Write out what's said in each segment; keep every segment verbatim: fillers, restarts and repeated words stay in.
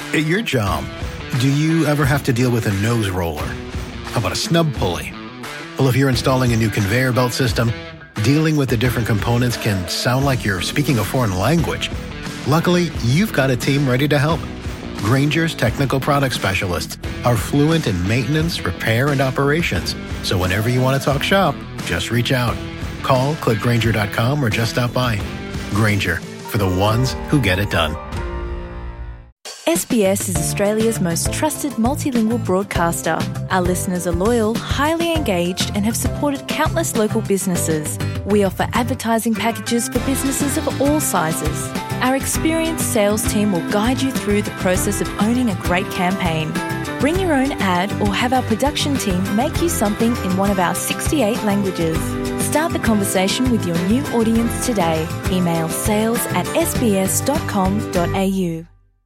At your job, do you ever have to deal with a nose roller? How about a snub pulley? Well, if you're installing a new conveyor belt system, dealing with the different components can sound like you're speaking a foreign language. Luckily, you've got a team ready to help. Grainger's technical product specialists are fluent in maintenance, repair, and operations. So whenever you want to talk shop, just reach out. Call, click Grainger dot com, or just stop by. Grainger, for the ones who get it done. S B S is Australia's most trusted multilingual broadcaster. Our listeners are loyal, highly engaged, and have supported countless local businesses. We offer advertising packages for businesses of all sizes. Our experienced sales team will guide you through the process of owning a great campaign. Bring your own ad or have our production team make you something in one of our sixty-eight languages. Start the conversation with your new audience today. Email sales at s b s dot com dot a u.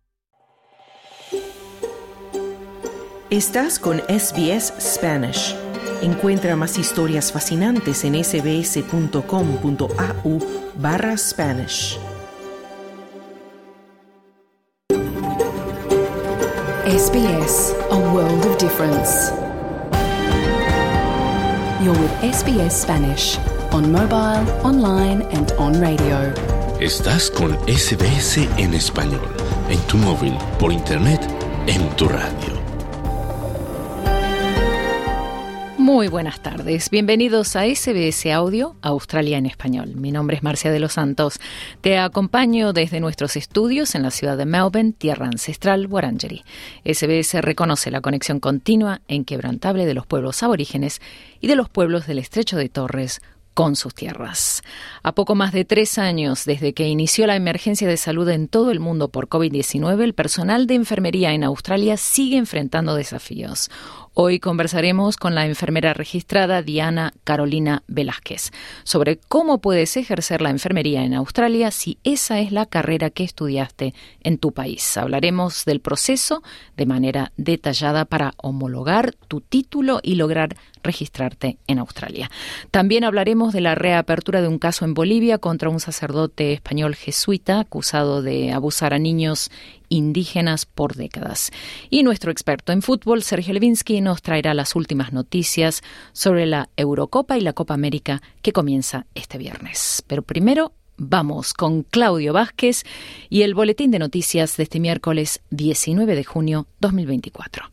Estás con S B S Spanish. Encuentra más historias fascinantes en sbs.com.au barra Spanish. S B S, a world of difference. You're with S B S Spanish, on mobile, online and on radio. Estás con S B S en español, en tu móvil, por internet, en tu radio. Muy buenas tardes, bienvenidos a S B S Audio, Australia en Español. Mi nombre es Marcia de los Santos. Te acompaño desde nuestros estudios en la ciudad de Melbourne, tierra ancestral Wurundjeri. S B S reconoce la conexión continua e inquebrantable de los pueblos aborígenes y de los pueblos del Estrecho de Torres con sus tierras. A poco más de tres años desde que inició la emergencia de salud en todo el mundo por covid diecinueve, el personal de enfermería en Australia sigue enfrentando desafíos. Hoy conversaremos con la enfermera registrada Diana Carolina Velázquez sobre cómo puedes ejercer la enfermería en Australia si esa es la carrera que estudiaste en tu país. Hablaremos del proceso de manera detallada para homologar tu título y lograr registrarte en Australia. También hablaremos de la reapertura de un caso en Bolivia contra un sacerdote español jesuita acusado de abusar a niños indígenas por décadas. Y nuestro experto en fútbol, Sergio Levinsky, nos traerá las últimas noticias sobre la Eurocopa y la Copa América que comienza este viernes. Pero primero vamos con Claudio Vázquez y el boletín de noticias de este miércoles diecinueve de junio dos mil veinticuatro.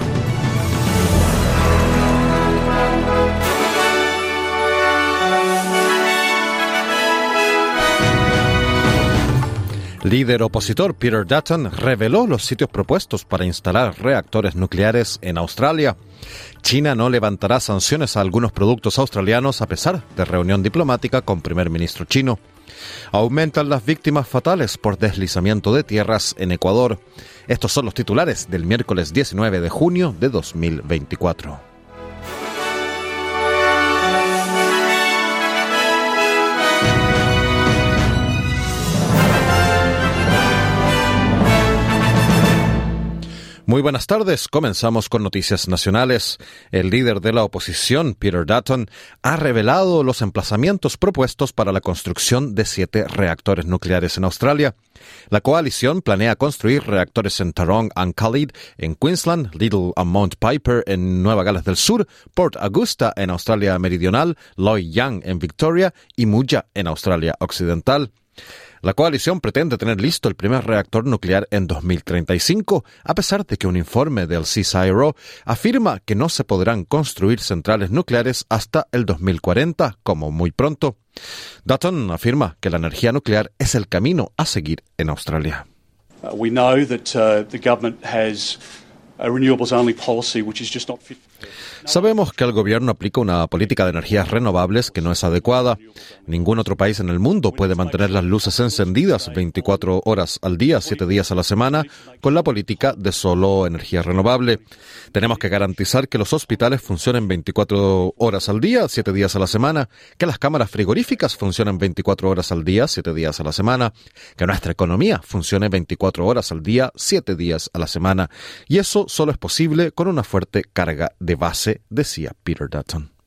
Líder opositor Peter Dutton reveló los sitios propuestos para instalar reactores nucleares en Australia. China no levantará sanciones a algunos productos australianos a pesar de reunión diplomática con primer ministro chino. Aumentan las víctimas fatales por deslizamiento de tierras en Ecuador. Estos son los titulares del miércoles diecinueve de junio de dos mil veinticuatro. Muy buenas tardes. Comenzamos con noticias nacionales. El líder de la oposición, Peter Dutton, ha revelado los emplazamientos propuestos para la construcción de siete reactores nucleares en Australia. La coalición planea construir reactores en Taronga and Khalid, en Queensland, Little and Mount Piper, en Nueva Gales del Sur, Port Augusta, en Australia Meridional, Loy Yang, en Victoria, y Muja, en Australia Occidental. La coalición pretende tener listo el primer reactor nuclear en dos mil treinta y cinco, a pesar de que un informe del C S I R O afirma que no se podrán construir centrales nucleares hasta el dos mil cuarenta, como muy pronto. Dutton afirma que la energía nuclear es el camino a seguir en Australia. Uh, we know that uh, the government has a renewables only policy which is just not fit. Sabemos que el gobierno aplica una política de energías renovables que no es adecuada. Ningún otro país en el mundo puede mantener las luces encendidas veinticuatro horas al día, siete días a la semana, con la política de solo energía renovable. Tenemos que garantizar que los hospitales funcionen veinticuatro horas al día, siete días a la semana, que las cámaras frigoríficas funcionen veinticuatro horas al día, siete días a la semana, que nuestra economía funcione veinticuatro horas al día, siete días a la semana. Y eso solo es posible con una fuerte carga de base, decía Peter Dutton.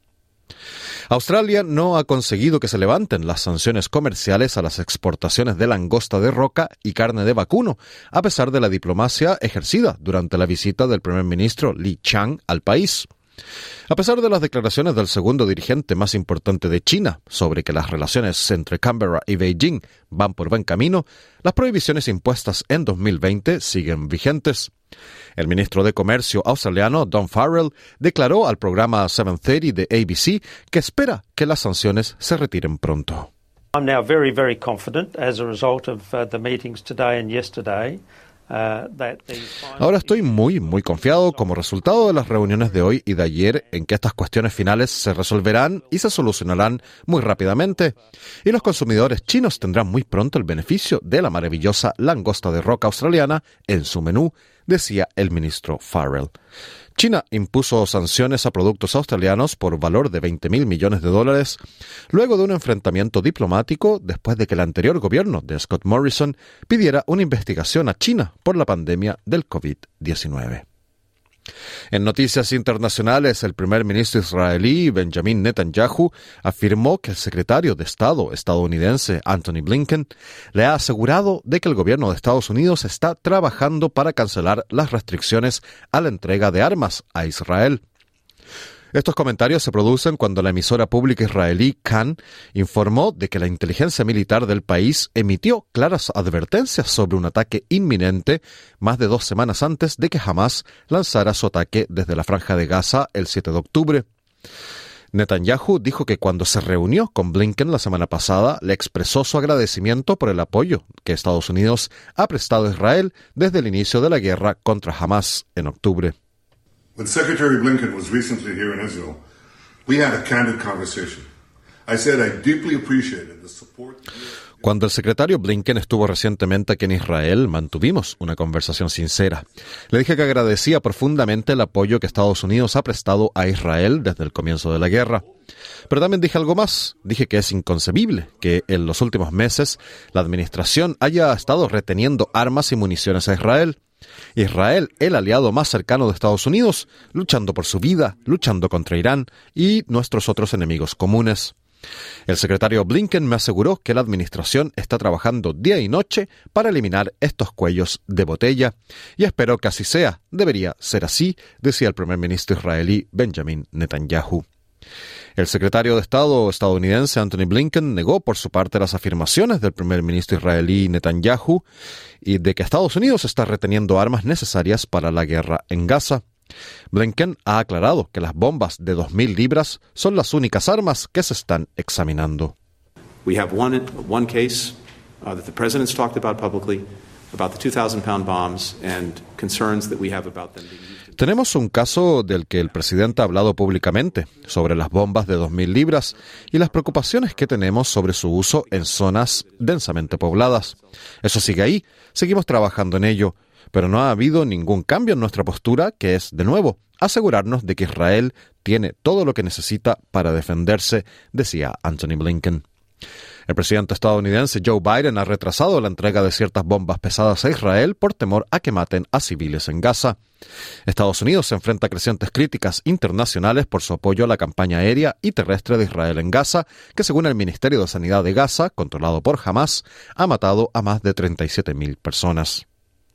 Australia no ha conseguido que se levanten las sanciones comerciales a las exportaciones de langosta de roca y carne de vacuno, a pesar de la diplomacia ejercida durante la visita del primer ministro Li Qiang al país. A pesar de las declaraciones del segundo dirigente más importante de China sobre que las relaciones entre Canberra y Beijing van por buen camino, las prohibiciones impuestas en dos mil veinte siguen vigentes. El ministro de Comercio australiano, Don Farrell, declaró al programa seven thirty de A B C que espera que las sanciones se retiren pronto. I'm now very, very confident as a result of uh, the meetings today and yesterday. Ahora estoy muy, muy confiado como resultado de las reuniones de hoy y de ayer en que estas cuestiones finales se resolverán y se solucionarán muy rápidamente. Y los consumidores chinos tendrán muy pronto el beneficio de la maravillosa langosta de roca australiana en su menú, decía el ministro Farrell. China impuso sanciones a productos australianos por valor de veinte mil millones de dólares luego de un enfrentamiento diplomático después de que el anterior gobierno de Scott Morrison pidiera una investigación a China por la pandemia del covid diecinueve. En noticias internacionales, el primer ministro israelí Benjamin Netanyahu afirmó que el secretario de Estado estadounidense Antony Blinken le ha asegurado de que el gobierno de Estados Unidos está trabajando para cancelar las restricciones a la entrega de armas a Israel. Estos comentarios se producen cuando la emisora pública israelí Kan informó de que la inteligencia militar del país emitió claras advertencias sobre un ataque inminente más de dos semanas antes de que Hamás lanzara su ataque desde la Franja de Gaza el siete de octubre. Netanyahu dijo que cuando se reunió con Blinken la semana pasada, le expresó su agradecimiento por el apoyo que Estados Unidos ha prestado a Israel desde el inicio de la guerra contra Hamás en octubre. When Secretary Blinken was recently here in Israel, we had a candid conversation. I said I deeply appreciated the support. Cuando el secretario Blinken estuvo recientemente aquí en Israel, mantuvimos una conversación sincera. Le dije que agradecía profundamente el apoyo que Estados Unidos ha prestado a Israel desde el comienzo de la guerra. Pero también dije algo más. Dije que es inconcebible que en los últimos meses la administración haya estado reteniendo armas y municiones a Israel. Israel, el aliado más cercano de Estados Unidos, luchando por su vida, luchando contra Irán y nuestros otros enemigos comunes. El secretario Blinken me aseguró que la administración está trabajando día y noche para eliminar estos cuellos de botella, y espero que así sea. Debería ser así, decía el primer ministro israelí Benjamin Netanyahu. El secretario de Estado estadounidense Antony Blinken negó por su parte las afirmaciones del primer ministro israelí Netanyahu y de que Estados Unidos está reteniendo armas necesarias para la guerra en Gaza. Blinken ha aclarado que las bombas de dos mil libras son las únicas armas que se están examinando. We have one, one case uh, that the president's talked about publicly about the two thousand pound bombs and concerns that we have about them being used. Tenemos un caso del que el presidente ha hablado públicamente, sobre las bombas de dos mil libras y las preocupaciones que tenemos sobre su uso en zonas densamente pobladas. Eso sigue ahí, seguimos trabajando en ello, pero no ha habido ningún cambio en nuestra postura, que es, de nuevo, asegurarnos de que Israel tiene todo lo que necesita para defenderse, decía Antony Blinken. El presidente estadounidense Joe Biden ha retrasado la entrega de ciertas bombas pesadas a Israel por temor a que maten a civiles en Gaza. Estados Unidos se enfrenta a crecientes críticas internacionales por su apoyo a la campaña aérea y terrestre de Israel en Gaza, que según el Ministerio de Sanidad de Gaza, controlado por Hamás, ha matado a más de treinta y siete mil personas.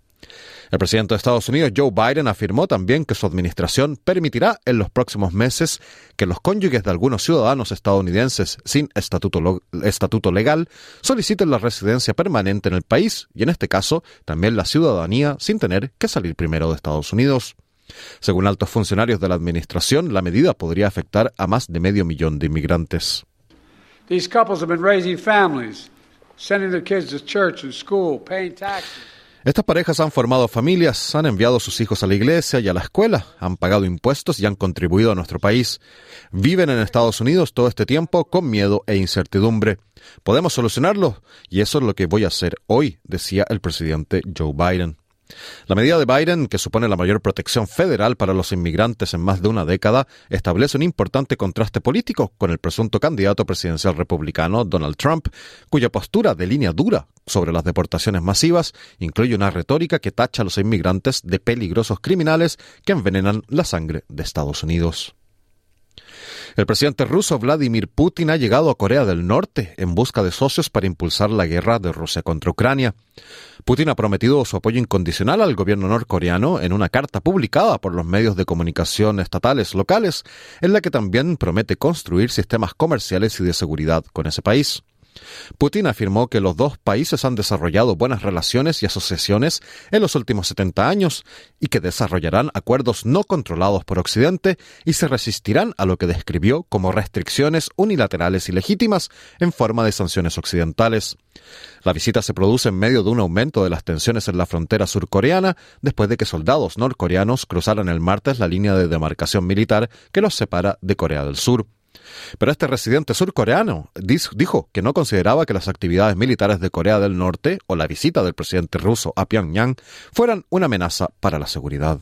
El presidente de Estados Unidos, Joe Biden, afirmó también que su administración permitirá en los próximos meses que los cónyuges de algunos ciudadanos estadounidenses sin estatuto, lo, estatuto legal soliciten la residencia permanente en el país y, en este caso, también la ciudadanía sin tener que salir primero de Estados Unidos. Según altos funcionarios de la administración, la medida podría afectar a más de medio millón de inmigrantes. These couples have been raising families, sending their kids to church and school, paying taxes. Estas parejas han formado familias, han enviado a sus hijos a la iglesia y a la escuela, han pagado impuestos y han contribuido a nuestro país. Viven en Estados Unidos todo este tiempo con miedo e incertidumbre. Podemos solucionarlo y eso es lo que voy a hacer hoy, decía el presidente Joe Biden. La medida de Biden, que supone la mayor protección federal para los inmigrantes en más de una década, establece un importante contraste político con el presunto candidato presidencial republicano Donald Trump, cuya postura de línea dura sobre las deportaciones masivas incluye una retórica que tacha a los inmigrantes de peligrosos criminales que envenenan la sangre de Estados Unidos. El presidente ruso Vladimir Putin ha llegado a Corea del Norte en busca de socios para impulsar la guerra de Rusia contra Ucrania. Putin ha prometido su apoyo incondicional al gobierno norcoreano en una carta publicada por los medios de comunicación estatales locales, en la que también promete construir sistemas comerciales y de seguridad con ese país. Putin afirmó que los dos países han desarrollado buenas relaciones y asociaciones en los últimos setenta años y que desarrollarán acuerdos no controlados por Occidente y se resistirán a lo que describió como restricciones unilaterales y legítimas en forma de sanciones occidentales. La visita se produce en medio de un aumento de las tensiones en la frontera surcoreana después de que soldados norcoreanos cruzaran el martes la línea de demarcación militar que los separa de Corea del Sur. Pero este residente surcoreano dijo que no consideraba que las actividades militares de Corea del Norte o la visita del presidente ruso a Pyongyang fueran una amenaza para la seguridad.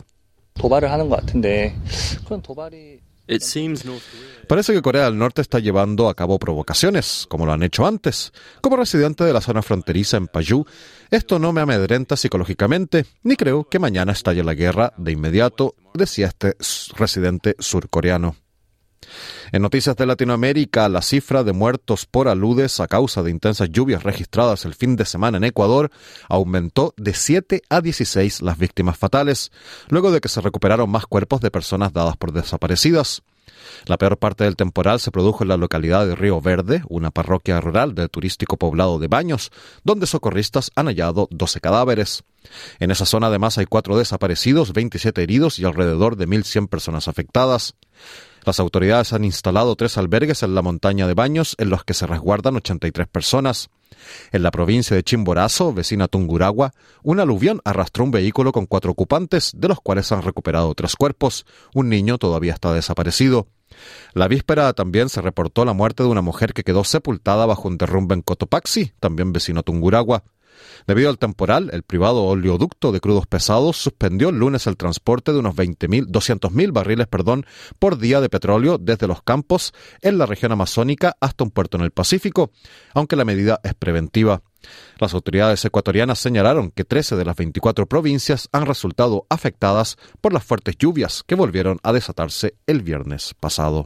Parece que Corea del Norte está llevando a cabo provocaciones, como lo han hecho antes. Como residente de la zona fronteriza en Paju, esto no me amedrenta psicológicamente, ni creo que mañana estalle la guerra de inmediato, decía este residente surcoreano. En noticias de Latinoamérica, la cifra de muertos por aludes a causa de intensas lluvias registradas el fin de semana en Ecuador aumentó de siete a dieciséis las víctimas fatales, luego de que se recuperaron más cuerpos de personas dadas por desaparecidas. La peor parte del temporal se produjo en la localidad de Río Verde, una parroquia rural del turístico poblado de Baños, donde socorristas han hallado doce cadáveres. En esa zona además hay cuatro desaparecidos, veintisiete heridos y alrededor de mil cien personas afectadas. Las autoridades han instalado tres albergues en la montaña de Baños, en los que se resguardan ochenta y tres personas. En la provincia de Chimborazo, vecina a Tungurahua, un aluvión arrastró un vehículo con cuatro ocupantes, de los cuales han recuperado tres cuerpos. Un niño todavía está desaparecido. La víspera también se reportó la muerte de una mujer que quedó sepultada bajo un derrumbe en Cotopaxi, también vecino a Tungurahua. Debido al temporal, el privado oleoducto de crudos pesados suspendió el lunes el transporte de unos doscientos mil barriles perdón, por día de petróleo desde los campos en la región amazónica hasta un puerto en el Pacífico, aunque la medida es preventiva. Las autoridades ecuatorianas señalaron que trece de las veinticuatro provincias han resultado afectadas por las fuertes lluvias que volvieron a desatarse el viernes pasado.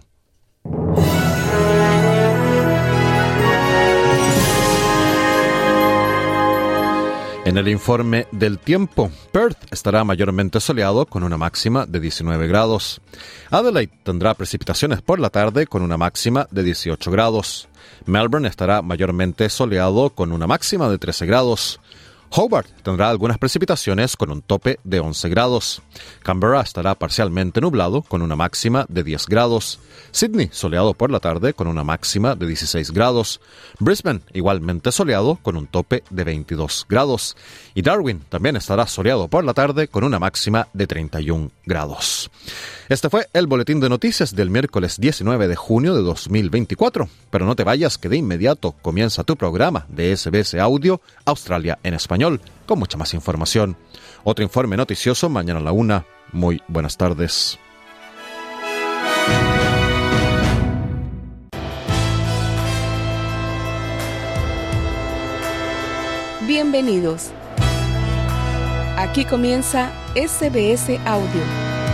En el informe del tiempo, Perth estará mayormente soleado con una máxima de diecinueve grados. Adelaide tendrá precipitaciones por la tarde con una máxima de dieciocho grados. Melbourne estará mayormente soleado con una máxima de trece grados. Hobart tendrá algunas precipitaciones con un tope de once grados. Canberra estará parcialmente nublado con una máxima de diez grados. Sydney soleado por la tarde con una máxima de dieciséis grados. Brisbane igualmente soleado con un tope de veintidós grados. Y Darwin también estará soleado por la tarde con una máxima de treinta y un grados. Este fue el boletín de noticias del miércoles diecinueve de junio de dos mil veinticuatro. Pero no te vayas, que de inmediato comienza tu programa de S B S Audio Australia en Español, con mucha más información. Otro informe noticioso mañana a la una. Muy buenas tardes. Bienvenidos. Aquí comienza S B S Audio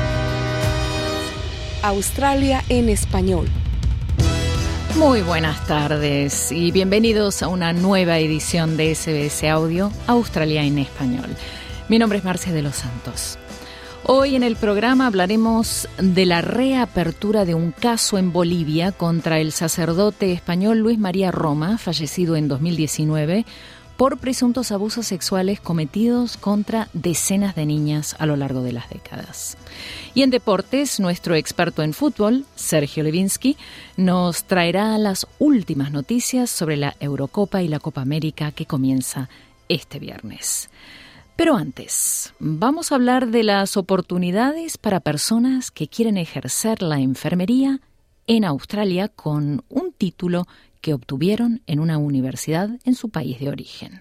Australia en Español. Muy buenas tardes y bienvenidos a una nueva edición de S B S Audio Australia en Español. Mi nombre es Marcia de los Santos. Hoy en el programa hablaremos de la reapertura de un caso en Bolivia contra el sacerdote español Luis María Roma, fallecido en dos mil diecinueve, por presuntos abusos sexuales cometidos contra decenas de niñas a lo largo de las décadas. Y en deportes, nuestro experto en fútbol, Sergio Levinsky, nos traerá las últimas noticias sobre la Eurocopa y la Copa América que comienza este viernes. Pero antes, vamos a hablar de las oportunidades para personas que quieren ejercer la enfermería en Australia con un título que obtuvieron en una universidad en su país de origen.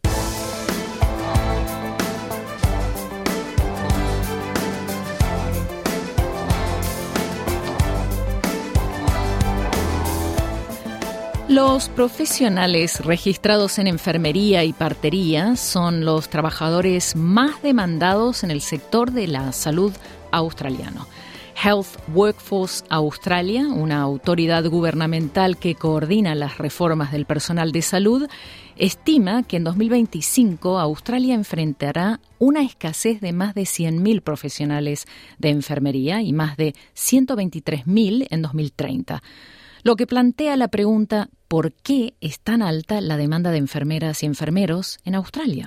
Los profesionales registrados en enfermería y partería son los trabajadores más demandados en el sector de la salud australiano. Health Workforce Australia, una autoridad gubernamental que coordina las reformas del personal de salud, estima que en dos mil veinticinco Australia enfrentará una escasez de más de cien mil profesionales de enfermería y más de ciento veintitrés mil en dos mil treinta, lo que plantea la pregunta ¿por qué es tan alta la demanda de enfermeras y enfermeros en Australia?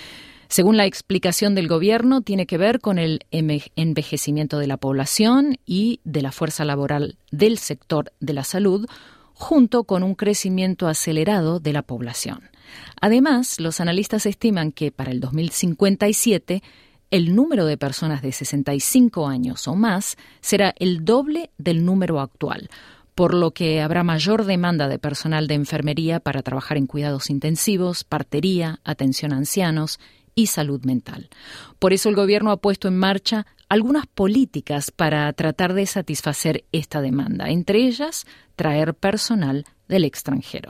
Según la explicación del gobierno, tiene que ver con el envejecimiento de la población y de la fuerza laboral del sector de la salud, junto con un crecimiento acelerado de la población. Además, los analistas estiman que para el dos mil cincuenta y siete el número de personas de sesenta y cinco años o más será el doble del número actual, por lo que habrá mayor demanda de personal de enfermería para trabajar en cuidados intensivos, partería, atención a ancianos y salud mental. Por eso el gobierno ha puesto en marcha algunas políticas para tratar de satisfacer esta demanda, entre ellas traer personal del extranjero.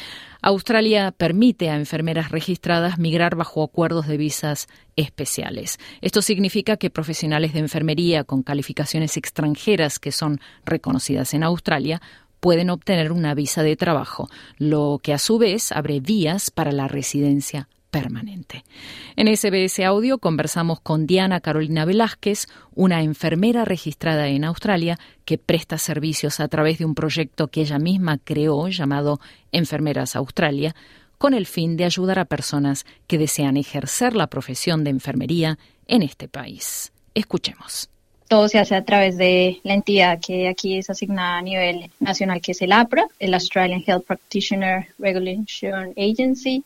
Australia permite a enfermeras registradas migrar bajo acuerdos de visas especiales. Esto significa que profesionales de enfermería con calificaciones extranjeras que son reconocidas en Australia pueden obtener una visa de trabajo, lo que a su vez abre vías para la residencia permanente. En S B S Audio conversamos con Diana Carolina Velázquez, una enfermera registrada en Australia que presta servicios a través de un proyecto que ella misma creó llamado Enfermeras Australia, con el fin de ayudar a personas que desean ejercer la profesión de enfermería en este país. Escuchemos. Todo se hace a través de la entidad que aquí es asignada a nivel nacional, que es el A P R A, el Australian Health Practitioner Regulation Agency.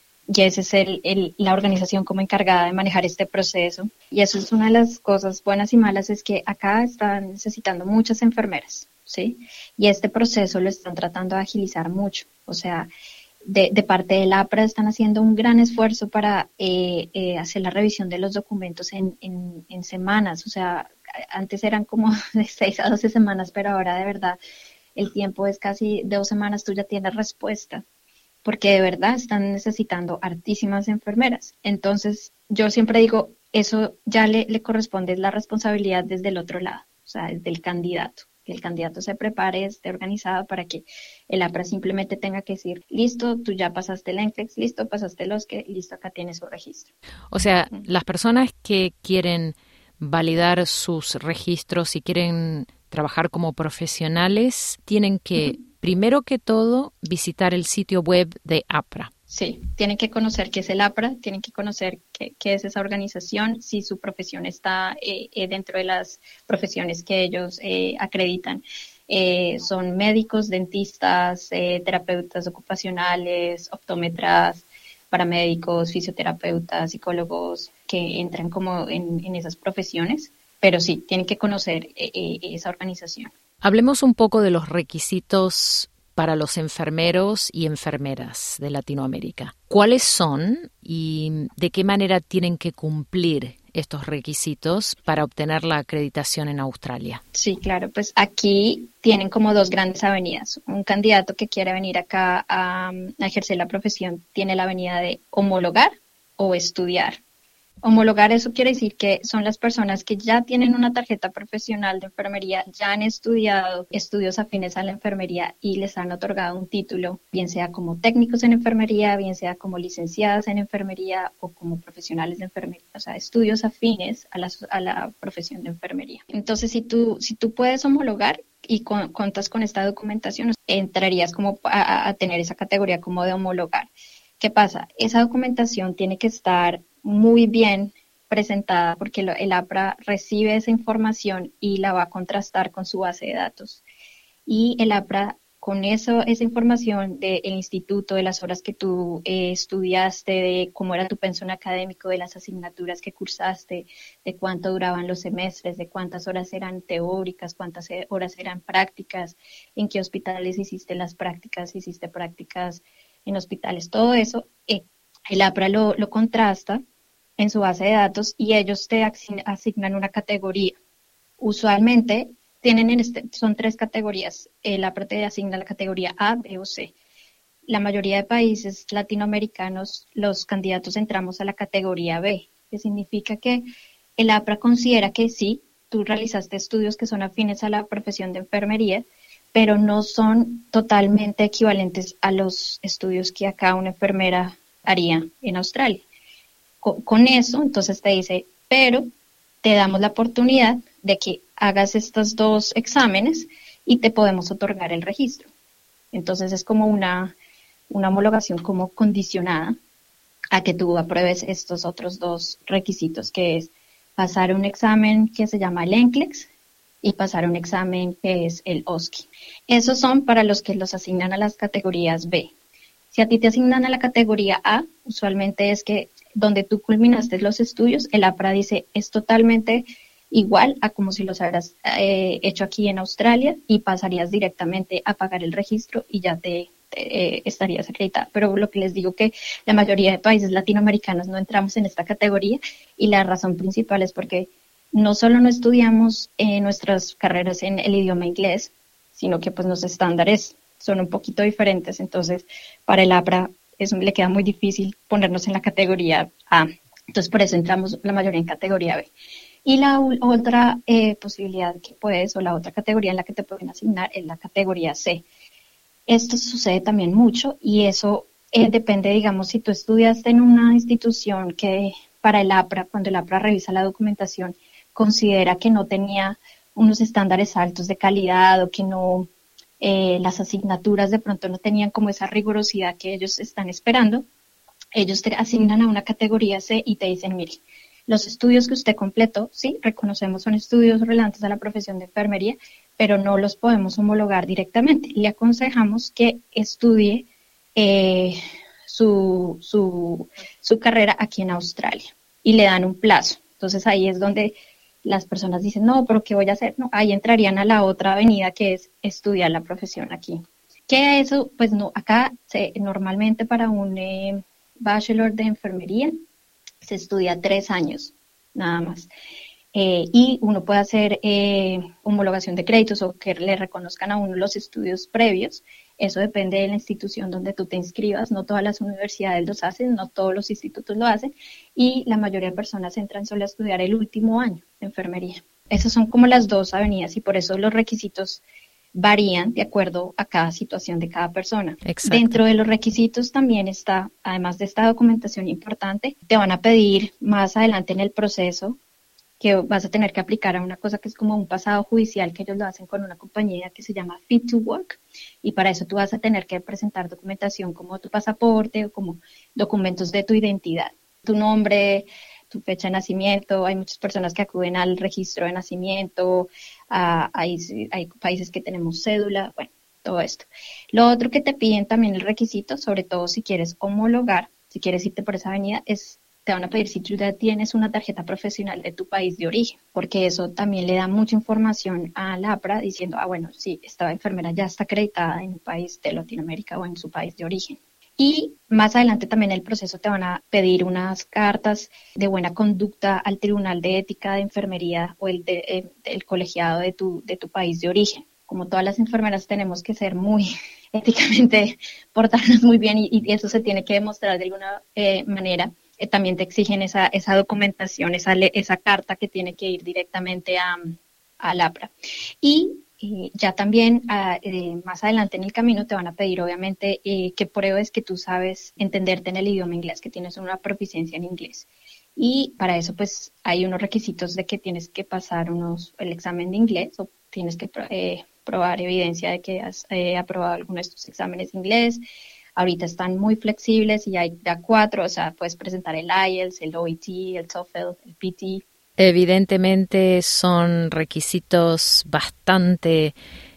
Y esa es el, el, la organización como encargada de manejar este proceso. Y eso es una de las cosas buenas y malas, es que acá están necesitando muchas enfermeras, ¿sí? Y este proceso lo están tratando de agilizar mucho. O sea, de, de parte del A P R A están haciendo un gran esfuerzo para eh, eh, hacer la revisión de los documentos en, en, en semanas. O sea, antes eran como de seis a doce semanas, pero ahora de verdad el tiempo es casi de dos semanas, tú ya tienes respuesta. Porque de verdad están necesitando hartísimas enfermeras. Entonces, yo siempre digo, eso ya le, le corresponde la responsabilidad desde el otro lado, o sea, desde el candidato. Que el candidato se prepare, esté organizado para que el A P R A simplemente tenga que decir, listo, tú ya pasaste el NCLEX, listo, pasaste los que, listo, acá tienes su registro. O sea, uh-huh. Las personas que quieren validar sus registros y quieren trabajar como profesionales, tienen que... Uh-huh. Primero que todo, visitar el sitio web de A P R A. Sí, tienen que conocer qué es el A P R A, tienen que conocer qué, qué es esa organización, si su profesión está eh, eh, dentro de las profesiones que ellos eh, acreditan. Eh, son médicos, dentistas, eh, terapeutas ocupacionales, optómetras, paramédicos, fisioterapeutas, psicólogos que entran como en, en esas profesiones, pero sí, tienen que conocer eh, eh, esa organización. Hablemos un poco de los requisitos para los enfermeros y enfermeras de Latinoamérica. ¿Cuáles son y de qué manera tienen que cumplir estos requisitos para obtener la acreditación en Australia? Sí, claro, pues aquí tienen como dos grandes avenidas. Un candidato que quiere venir acá a, a ejercer la profesión tiene la avenida de homologar o estudiar. Homologar, eso quiere decir que son las personas que ya tienen una tarjeta profesional de enfermería, ya han estudiado estudios afines a la enfermería y les han otorgado un título, bien sea como técnicos en enfermería, bien sea como licenciadas en enfermería o como profesionales de enfermería, o sea, estudios afines a la, a la profesión de enfermería. Entonces, si tú, si tú puedes homologar y con, contas con esta documentación, entrarías como a, a tener esa categoría como de homologar. ¿Qué pasa? Esa documentación tiene que estar muy bien presentada porque el A P R A recibe esa información y la va a contrastar con su base de datos. Y el A P R A, con eso, esa información del instituto, de las horas que tú eh, estudiaste, de cómo era tu pensión académico, de las asignaturas que cursaste, de cuánto duraban los semestres, de cuántas horas eran teóricas, cuántas horas eran prácticas, en qué hospitales hiciste las prácticas, hiciste prácticas en hospitales, todo eso, eh, el A P R A lo, lo contrasta en su base de datos y ellos te asignan una categoría. Usualmente tienen en este, son tres categorías. El A P R A te asigna la categoría A, B o C. La mayoría de países latinoamericanos, los candidatos entramos a la categoría B, que significa que el A P R A considera que sí, tú realizaste estudios que son afines a la profesión de enfermería, pero no son totalmente equivalentes a los estudios que acá una enfermera haría en Australia. Con, con eso, entonces te dice, pero te damos la oportunidad de que hagas estos dos exámenes y te podemos otorgar el registro. Entonces es como una, una homologación como condicionada a que tú apruebes estos otros dos requisitos, que es pasar un examen que se llama el NCLEX y pasar un examen que es el O S C E. Esos son para los que los asignan a las categorías B. Si a ti te asignan a la categoría A, usualmente es que donde tú culminaste los estudios, el APRA dice es totalmente igual a como si los hubieras eh, hecho aquí en Australia y pasarías directamente a pagar el registro y ya te, te eh, estarías acreditada. Pero lo que les digo que la mayoría de países latinoamericanos no entramos en esta categoría y la razón principal es porque no solo no estudiamos eh, nuestras carreras en el idioma inglés, sino que pues los estándares son un poquito diferentes. Entonces, para el APRA eso le queda muy difícil ponernos en la categoría A. Entonces, por eso entramos la mayoría en categoría B. Y la u- otra eh, posibilidad que puedes, o la otra categoría en la que te pueden asignar, es la categoría C. Esto sucede también mucho y eso eh, depende, digamos, si tú estudiaste en una institución que para el APRA, cuando el APRA revisa la documentación, considera que no tenía unos estándares altos de calidad o que no, eh, las asignaturas de pronto no tenían como esa rigurosidad que ellos están esperando, ellos te asignan a una categoría C y te dicen, mire, los estudios que usted completó, sí, reconocemos son estudios relevantes a la profesión de enfermería, pero no los podemos homologar directamente. Le aconsejamos que estudie eh, su, su, su carrera aquí en Australia y le dan un plazo. Entonces ahí es donde las personas dicen, no, pero ¿qué voy a hacer? No, ahí entrarían a la otra avenida que es estudiar la profesión aquí. ¿Qué es eso? Pues no, acá se, normalmente para un eh, bachelor de enfermería se estudia tres años, nada más. Eh, y uno puede hacer eh, homologación de créditos o que le reconozcan a uno los estudios previos. Eso depende de la institución donde tú te inscribas. No todas las universidades los hacen, no todos los institutos lo hacen. Y la mayoría de personas entran solo a estudiar el último año de enfermería. Esas son como las dos avenidas y por eso los requisitos varían de acuerdo a cada situación de cada persona. Exacto. Dentro de los requisitos también está, además de esta documentación importante, te van a pedir más adelante en el proceso que vas a tener que aplicar a una cosa que es como un pasado judicial que ellos lo hacen con una compañía que se llama Fit to Work y para eso tú vas a tener que presentar documentación como tu pasaporte o como documentos de tu identidad, tu nombre, tu fecha de nacimiento. Hay muchas personas que acuden al registro de nacimiento, uh, hay, hay países que tenemos cédula, bueno, todo esto. Lo otro que te piden también el requisito, sobre todo si quieres homologar, si quieres irte por esa avenida, es te van a pedir si tú ya tienes una tarjeta profesional de tu país de origen, porque eso también le da mucha información a la APRA diciendo, ah, bueno, sí, esta enfermera ya está acreditada en un país de Latinoamérica o en su país de origen. Y más adelante también en el proceso te van a pedir unas cartas de buena conducta al Tribunal de Ética de Enfermería o el de, eh, el colegiado de tu, de tu país de origen. Como todas las enfermeras tenemos que ser muy éticamente, portarnos muy bien y, y eso se tiene que demostrar de alguna eh, manera. Eh, también te exigen esa, esa documentación, esa, esa carta que tiene que ir directamente a, a la APRA. Y eh, ya también uh, eh, más adelante en el camino te van a pedir obviamente eh, que pruebes que tú sabes entenderte en el idioma inglés, que tienes una proficiencia en inglés. Y para eso pues hay unos requisitos de que tienes que pasar unos, el examen de inglés o tienes que eh, probar evidencia de que has eh, aprobado alguno de estos exámenes de inglés. Ahorita están muy flexibles y hay ya cuatro, o sea, puedes presentar el I E L T S, el O E T, el TOEFL, el P T. Evidentemente son requisitos bastante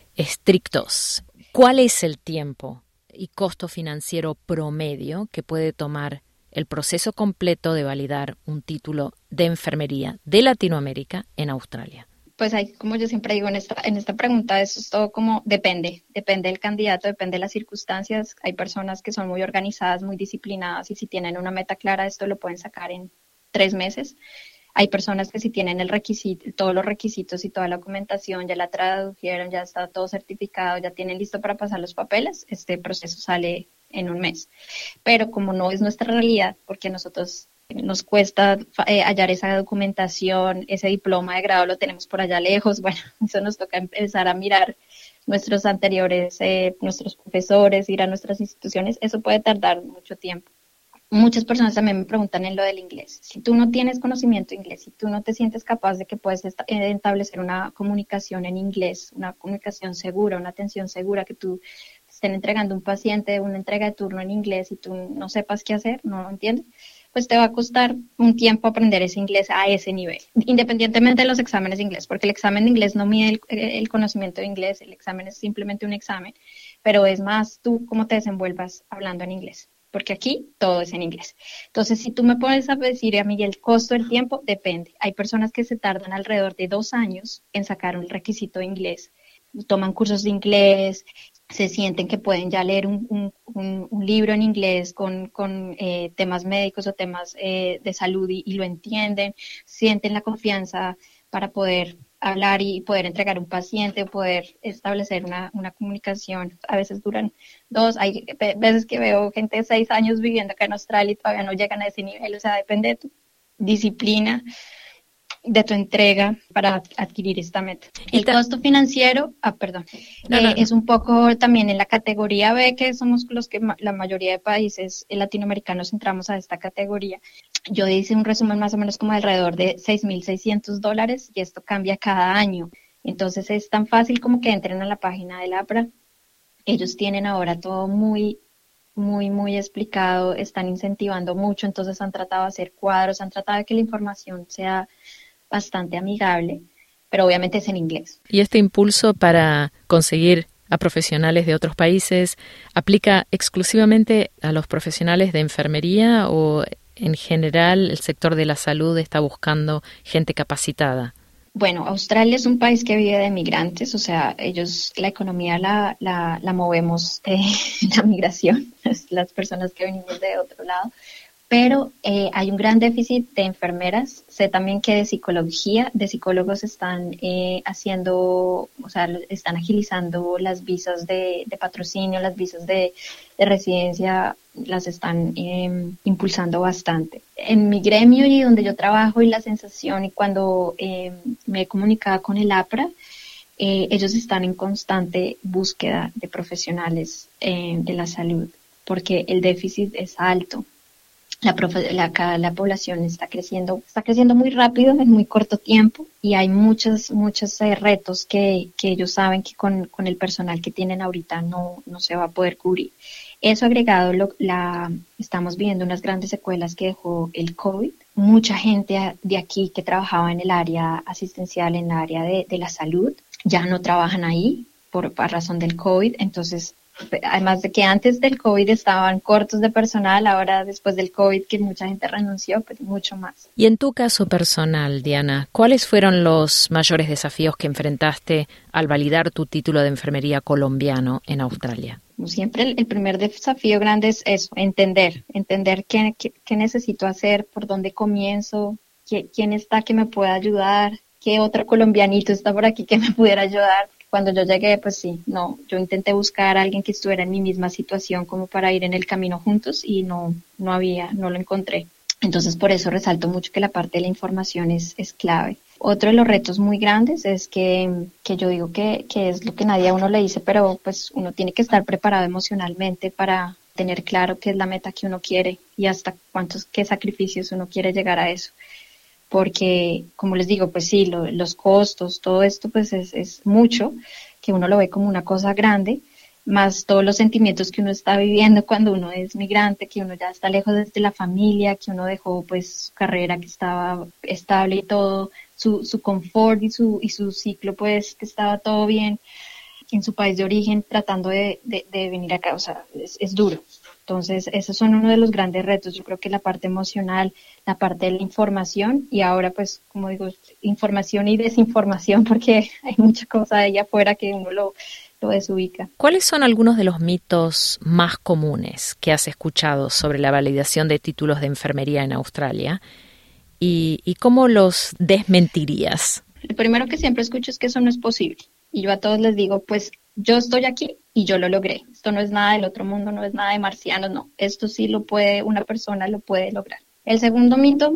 estrictos. ¿Cuál es el tiempo y costo financiero promedio que puede tomar el proceso completo de validar un título de enfermería de Latinoamérica en Australia? Pues hay, como yo siempre digo en esta, en esta pregunta, eso es todo como depende, depende del candidato, depende de las circunstancias. Hay personas que son muy organizadas, muy disciplinadas y si tienen una meta clara, esto lo pueden sacar en tres meses. Hay personas que si tienen el requisito, todos los requisitos y toda la documentación, ya la tradujeron, ya está todo certificado, ya tienen listo para pasar los papeles, este proceso sale en un mes. Pero como no es nuestra realidad, porque nosotros nos cuesta eh, hallar esa documentación, ese diploma de grado lo tenemos por allá lejos. Bueno, eso nos toca empezar a mirar nuestros anteriores, eh, nuestros profesores, ir a nuestras instituciones. Eso puede tardar mucho tiempo. Muchas personas también me preguntan en lo del inglés. Si tú no tienes conocimiento de inglés, si tú no te sientes capaz de que puedes establecer una comunicación en inglés, una comunicación segura, una atención segura, que tú te estén entregando un paciente, una entrega de turno en inglés y tú no sepas qué hacer, no lo entiendes, pues te va a costar un tiempo aprender ese inglés a ese nivel, independientemente de los exámenes de inglés, porque el examen de inglés no mide el, el conocimiento de inglés, el examen es simplemente un examen, pero es más tú cómo te desenvuelvas hablando en inglés. Porque aquí todo es en inglés. Entonces, si tú me pones a decir a mí el costo del tiempo, depende. Hay personas que se tardan alrededor de dos años en sacar un requisito de inglés. Toman cursos de inglés, se sienten que pueden ya leer un, un, un, un libro en inglés con, con eh, temas médicos o temas eh, de salud y, y lo entienden, sienten la confianza para poder hablar y poder entregar un paciente, poder establecer una, una comunicación. A veces duran dos, hay veces que veo gente de seis años viviendo acá en Australia y todavía no llegan a ese nivel, o sea, depende de tu disciplina, de tu entrega para adquirir esta meta. El costo financiero, ah, perdón, no, eh, no, no. es un poco también en la categoría B, que somos los que ma- la mayoría de países latinoamericanos entramos a esta categoría. Yo hice un resumen más o menos como alrededor de seis mil seiscientos dólares y esto cambia cada año. Entonces es tan fácil como que entren a la página del APRA. Ellos tienen ahora todo muy, muy, muy explicado, están incentivando mucho, entonces han tratado de hacer cuadros, han tratado de que la información sea bastante amigable, pero obviamente es en inglés. ¿Y este impulso para conseguir a profesionales de otros países aplica exclusivamente a los profesionales de enfermería o en general el sector de la salud está buscando gente capacitada? Bueno, Australia es un país que vive de migrantes, o sea, ellos, la economía la, la, la movemos eh, en la migración, las personas que venimos de otro lado. Pero eh, hay un gran déficit de enfermeras. Sé también que de psicología, de psicólogos están eh, haciendo, o sea, están agilizando las visas de, de patrocinio, las visas de, de residencia, las están eh, impulsando bastante. En mi gremio y donde yo trabajo y la sensación y cuando eh, me he comunicado con el APRA, eh, ellos están en constante búsqueda de profesionales eh, de la salud porque el déficit es alto. La, profe- la, la población está creciendo, está creciendo muy rápido en muy corto tiempo y hay muchos, muchos eh, retos que, que ellos saben que con, con el personal que tienen ahorita no, no se va a poder cubrir. Eso agregado, lo, la, estamos viendo unas grandes secuelas que dejó el COVID. Mucha gente de aquí que trabajaba en el área asistencial, en el área de, de la salud, ya no trabajan ahí por, por razón del COVID, entonces además de que antes del COVID estaban cortos de personal, ahora después del COVID que mucha gente renunció, pues mucho más. Y en tu caso personal, Diana, ¿cuáles fueron los mayores desafíos que enfrentaste al validar tu título de enfermería colombiano en Australia? Como siempre, el, el primer desafío grande es eso, entender, entender qué, qué, qué necesito hacer, por dónde comienzo, qué, quién está que me pueda ayudar, qué otro colombianito está por aquí que me pudiera ayudar. Cuando yo llegué, pues sí, no, yo intenté buscar a alguien que estuviera en mi misma situación como para ir en el camino juntos y no, no había, no lo encontré. Entonces, por eso resalto mucho que la parte de la información es, es clave. Otro de los retos muy grandes es que, que yo digo que, que es lo que nadie a uno le dice, pero pues uno tiene que estar preparado emocionalmente para tener claro qué es la meta que uno quiere y hasta cuántos, qué sacrificios uno quiere llegar a eso. Porque, como les digo, pues sí, lo, los costos, todo esto pues es, es mucho, que uno lo ve como una cosa grande, más todos los sentimientos que uno está viviendo cuando uno es migrante, que uno ya está lejos de la familia, que uno dejó pues su carrera que estaba estable y todo, su, su confort y su, y su ciclo pues que estaba todo bien en su país de origen tratando de, de, de venir acá, o sea, es, es duro. Entonces, esos son uno de los grandes retos. Yo creo que la parte emocional, la parte de la información y ahora, pues, como digo, información y desinformación porque hay mucha cosa ahí afuera que uno lo, lo desubica. ¿Cuáles son algunos de los mitos más comunes que has escuchado sobre la validación de títulos de enfermería en Australia y, y cómo los desmentirías? El primero que siempre escucho es que eso no es posible. Y yo a todos les digo, pues, yo estoy aquí y yo lo logré. Esto no es nada del otro mundo, no es nada de marcianos, no. Esto sí lo puede, una persona lo puede lograr. El segundo mito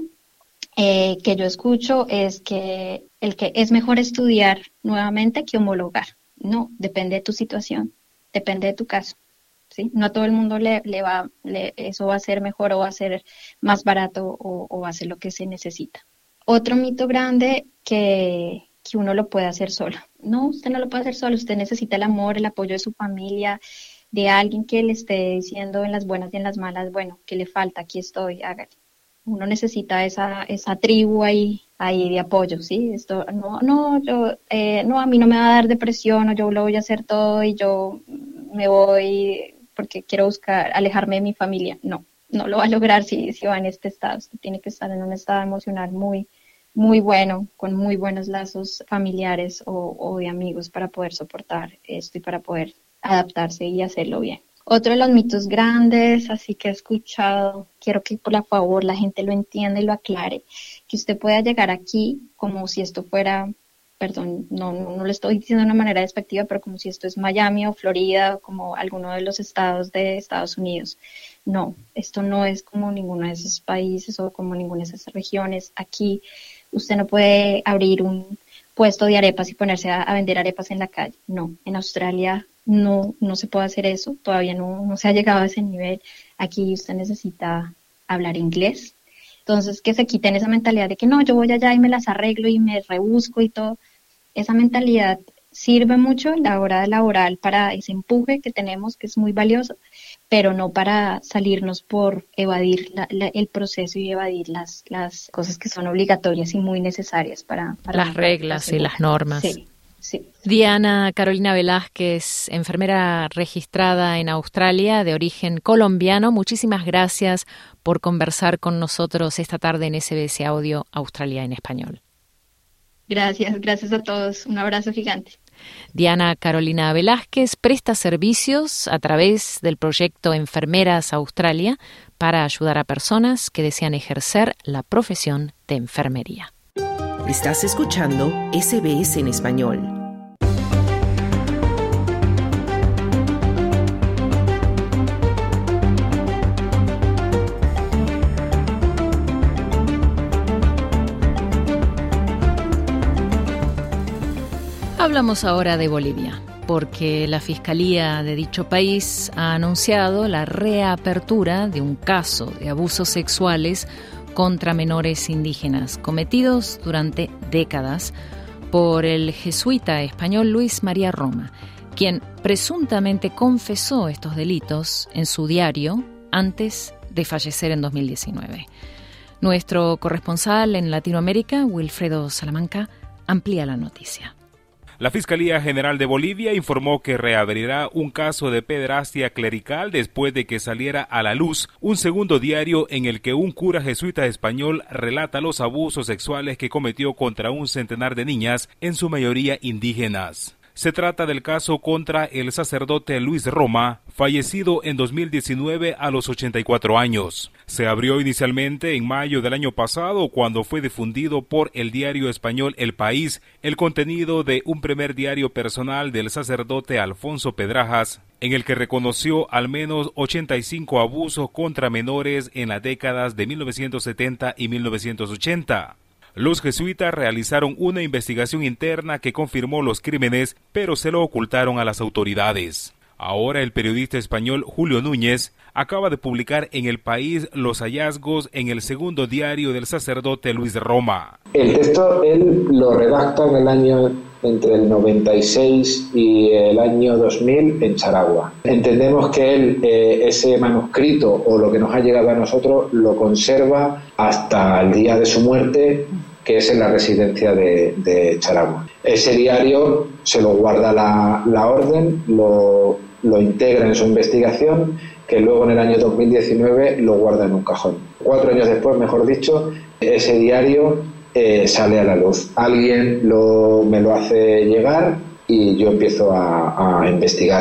eh, que yo escucho es que el que es mejor estudiar nuevamente que homologar. No, depende de tu situación, depende de tu caso. ¿Sí? No a todo el mundo le, le va, le, eso va a ser mejor o va a ser más barato o, o va a ser lo que se necesita. Otro mito grande que, que uno lo puede hacer solo. No, usted no lo puede hacer solo, usted necesita el amor, el apoyo de su familia, de alguien que le esté diciendo en las buenas y en las malas, bueno, ¿qué le falta? Aquí estoy, hágale. Uno necesita esa, esa tribu ahí, ahí de apoyo, ¿sí? Esto, no, no, yo, eh, no, a mí no me va a dar depresión, o yo lo voy a hacer todo y yo me voy porque quiero buscar alejarme de mi familia. No, no lo va a lograr si, si va en este estado. Usted tiene que estar en un estado emocional muy, muy bueno, con muy buenos lazos familiares o, o de amigos para poder soportar esto y para poder adaptarse y hacerlo bien. Otro de los mitos grandes, así que he escuchado, quiero que por favor la gente lo entienda y lo aclare, que usted pueda llegar aquí como si esto fuera... Perdón, no, no, no lo estoy diciendo de una manera despectiva, pero como si esto es Miami o Florida o como alguno de los estados de Estados Unidos. No, esto no es como ninguno de esos países o como ninguna de esas regiones. Aquí usted no puede abrir un puesto de arepas y ponerse a, a vender arepas en la calle. No, en Australia no, no se puede hacer eso, todavía no, no se ha llegado a ese nivel. Aquí usted necesita hablar inglés. Entonces, que se quiten esa mentalidad de que no, yo voy allá y me las arreglo y me rebusco y todo. Esa mentalidad sirve mucho en la hora laboral para ese empuje que tenemos, que es muy valioso, pero no para salirnos por evadir la, la, el proceso y evadir las, las cosas que son obligatorias y muy necesarias para... para las reglas y las normas. Sí. Sí. Diana Carolina Velázquez, enfermera registrada en Australia de origen colombiano, muchísimas gracias por conversar con nosotros esta tarde en S B S Audio Australia en Español. Gracias, gracias a todos. Un abrazo gigante. Diana Carolina Velázquez presta servicios a través del proyecto Enfermeras Australia para ayudar a personas que desean ejercer la profesión de enfermería. Estás escuchando S B S en español. Hablamos ahora de Bolivia, porque la Fiscalía de dicho país ha anunciado la reapertura de un caso de abusos sexuales contra menores indígenas cometidos durante décadas por el jesuita español Luis María Roma, quien presuntamente confesó estos delitos en su diario antes de fallecer en dos mil diecinueve. Nuestro corresponsal en Latinoamérica, Wilfredo Salamanca, amplía la noticia. La Fiscalía General de Bolivia informó que reabrirá un caso de pederastia clerical después de que saliera a la luz un segundo diario en el que un cura jesuita español relata los abusos sexuales que cometió contra un centenar de niñas, en su mayoría indígenas. Se trata del caso contra el sacerdote Luis Roma, fallecido en dos mil diecinueve a los ochenta y cuatro años. Se abrió inicialmente en mayo del año pasado, cuando fue difundido por el diario español El País el contenido de un primer diario personal del sacerdote Alfonso Pedrajas, en el que reconoció al menos ochenta y cinco abusos contra menores en las décadas de mil novecientos setenta y mil novecientos ochenta. Los jesuitas realizaron una investigación interna que confirmó los crímenes, pero se lo ocultaron a las autoridades. Ahora el periodista español Julio Núñez acaba de publicar en El País los hallazgos en el segundo diario del sacerdote Luis Roma. El texto él lo redacta en el año entre el noventa y seis y el año dos mil en Charagua. Entendemos que él eh, ese manuscrito o lo que nos ha llegado a nosotros lo conserva hasta el día de su muerte, que es en la residencia de, de Charagua. Ese diario se lo guarda la, la orden, lo, lo integra en su investigación, que luego en el año dos mil diecinueve lo guarda en un cajón. Cuatro años después, mejor dicho, ese diario eh, sale a la luz. Alguien lo, me lo hace llegar y yo empiezo a, a investigarlo.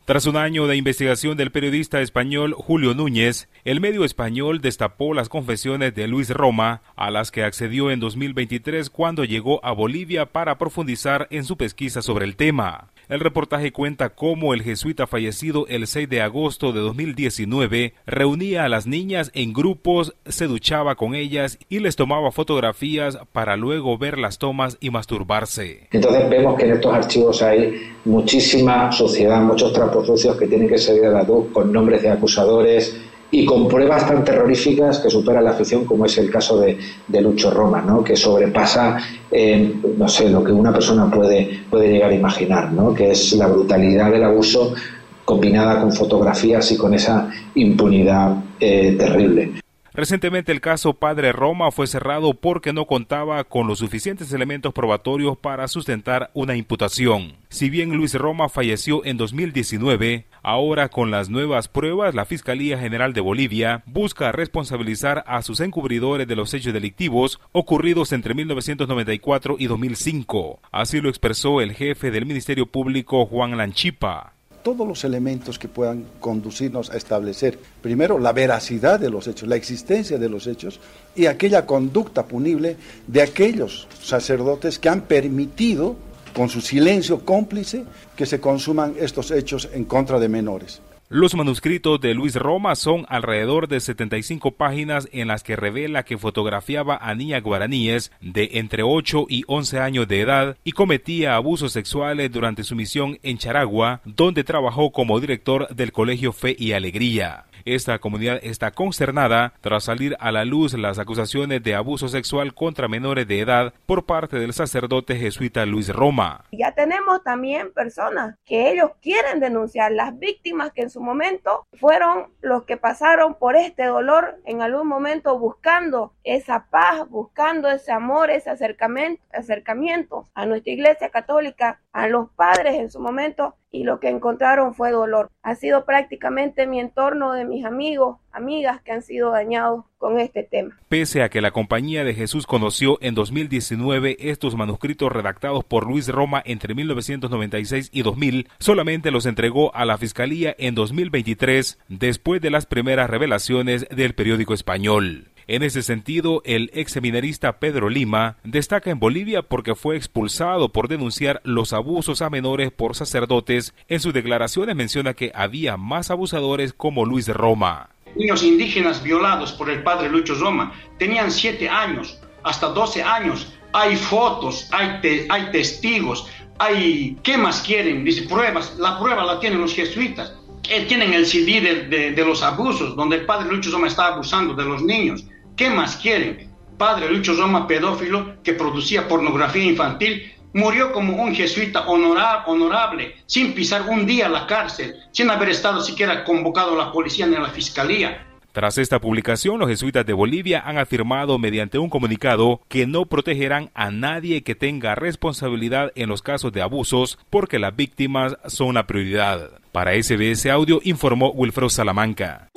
Tras un año de investigación del periodista español Julio Núñez, el medio español destapó las confesiones de Luis Roma, a las que accedió en dos mil veintitrés cuando llegó a Bolivia para profundizar en su pesquisa sobre el tema. El reportaje cuenta cómo el jesuita fallecido el seis de agosto de dos mil diecinueve reunía a las niñas en grupos, se duchaba con ellas y les tomaba fotografías para luego ver las tomas y masturbarse. Entonces vemos que en estos archivos hay muchísima suciedad, muchos trapos sucios que tienen que salir a la luz con nombres de acusadores y con pruebas tan terroríficas que superan la ficción, como es el caso de, de Lucho Roma, ¿no? Que sobrepasa, eh, no sé, lo que una persona puede, puede llegar a imaginar, ¿no? Que es la brutalidad del abuso combinada con fotografías y con esa impunidad eh, terrible. Recientemente el caso Padre Roma fue cerrado porque no contaba con los suficientes elementos probatorios para sustentar una imputación. Si bien Luis Roma falleció en dos mil diecinueve, ahora con las nuevas pruebas la Fiscalía General de Bolivia busca responsabilizar a sus encubridores de los hechos delictivos ocurridos entre mil novecientos noventa y cuatro y dos mil cinco. Así lo expresó el jefe del Ministerio Público, Juan Lanchipa. Todos los elementos que puedan conducirnos a establecer, primero, la veracidad de los hechos, la existencia de los hechos y aquella conducta punible de aquellos sacerdotes que han permitido, con su silencio cómplice, que se consuman estos hechos en contra de menores. Los manuscritos de Luis Roma son alrededor de setenta y cinco páginas en las que revela que fotografiaba a niñas guaraníes de entre ocho y once años de edad y cometía abusos sexuales durante su misión en Charagua, donde trabajó como director del Colegio Fe y Alegría. Esta comunidad está consternada tras salir a la luz las acusaciones de abuso sexual contra menores de edad por parte del sacerdote jesuita Luis Roma. Ya tenemos también personas que ellos quieren denunciar, las víctimas que en su momento fueron los que pasaron por este dolor en algún momento buscando esa paz, buscando ese amor, ese acercamiento, acercamiento a nuestra Iglesia Católica, a los padres en su momento, y lo que encontraron fue dolor. Ha sido prácticamente mi entorno de mis amigos, amigas que han sido dañados con este tema. Pese a que la Compañía de Jesús conoció en dos mil diecinueve estos manuscritos redactados por Luis Roma entre mil novecientos noventa y seis y dos mil, solamente los entregó a la Fiscalía en dos mil veintitrés, después de las primeras revelaciones del periódico español. En ese sentido, el ex seminarista Pedro Lima destaca en Bolivia porque fue expulsado por denunciar los abusos a menores por sacerdotes. En sus declaraciones menciona que había más abusadores como Luis Roma. Niños indígenas violados por el padre Lucho Roma tenían siete años, hasta doce años. Hay fotos, hay, te, hay testigos, hay... ¿Qué más quieren? Dice pruebas. La prueba la tienen los jesuitas. Eh, tienen el C D de, de, de los abusos, donde el padre Lucho Roma estaba abusando de los niños. ¿Qué más quieren? Padre Lucho Roma, pedófilo, que producía pornografía infantil, murió como un jesuita honora, honorable, sin pisar un día a la cárcel, sin haber estado siquiera convocado a la policía ni a la fiscalía. Tras esta publicación, los jesuitas de Bolivia han afirmado mediante un comunicado que no protegerán a nadie que tenga responsabilidad en los casos de abusos porque las víctimas son una prioridad. Para S B S Audio informó Wilfredo Salamanca.